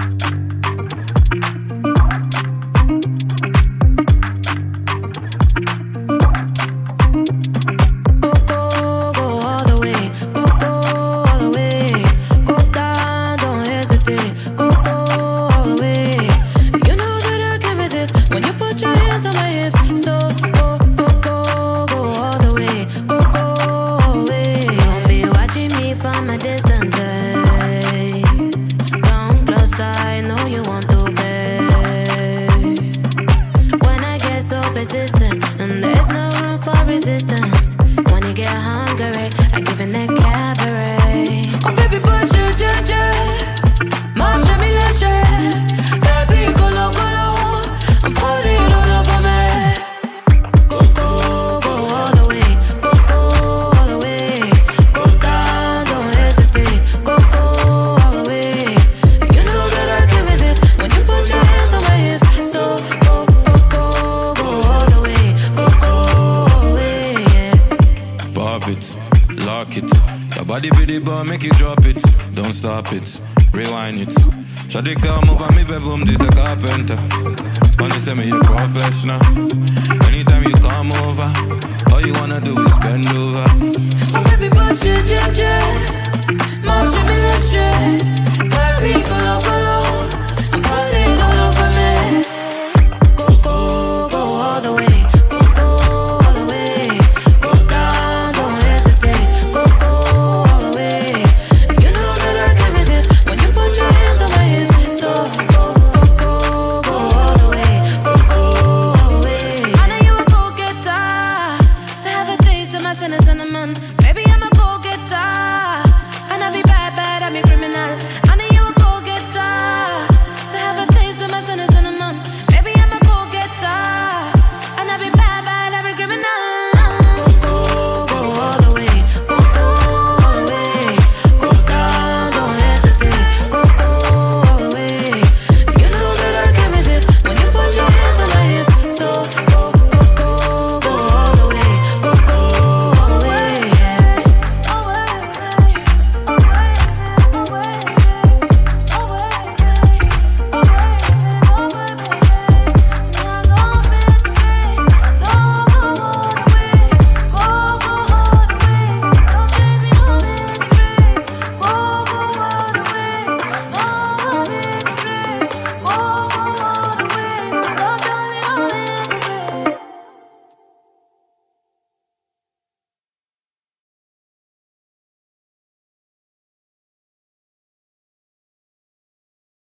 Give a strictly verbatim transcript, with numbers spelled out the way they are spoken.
Make it drop it, don't stop it, rewind it. Try to come over me bedroom, this a carpenter. When they say me a professional, anytime you come over, all you wanna do is bend over. Oh baby, push it, yeah, yeah. Marche, me lâche. Baby, go